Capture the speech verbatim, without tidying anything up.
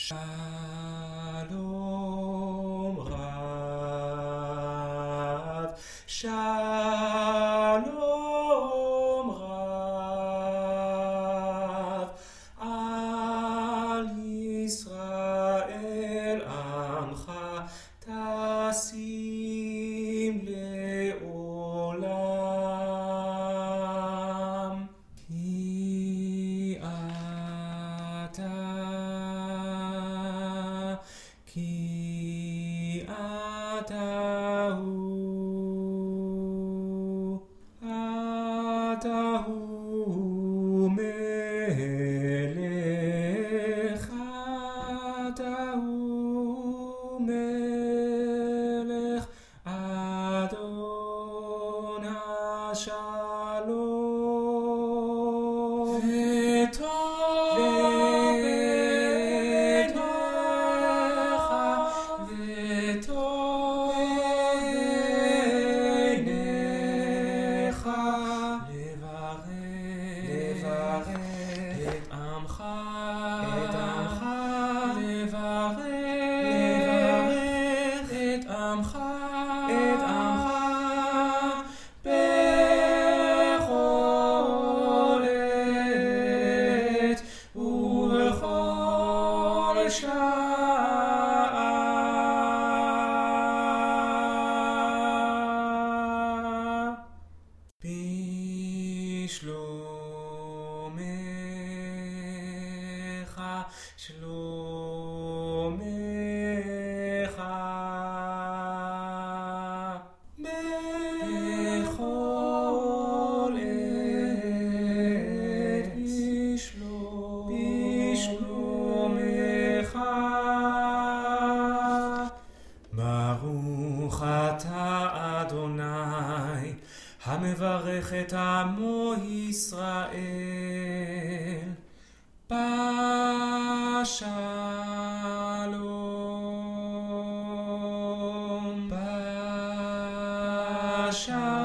שלום רב, שלום רב, על ישראל עמך תשים לעולם. כי אתה, כי אתה הוא, אתה הוא מלך, אתה הוא מלך, אדון השלום. וטוב בעיניך, וטוב בעיניך, לברך את עמך, את עמך, לברך את עמך, את עמך, בכל עת ובכל שעה. בשלומך, שלומך, בכל עת בשלום, בשלומך. ברוך אתה אדוני המברך את עמו ישראל בשלום, בשלום.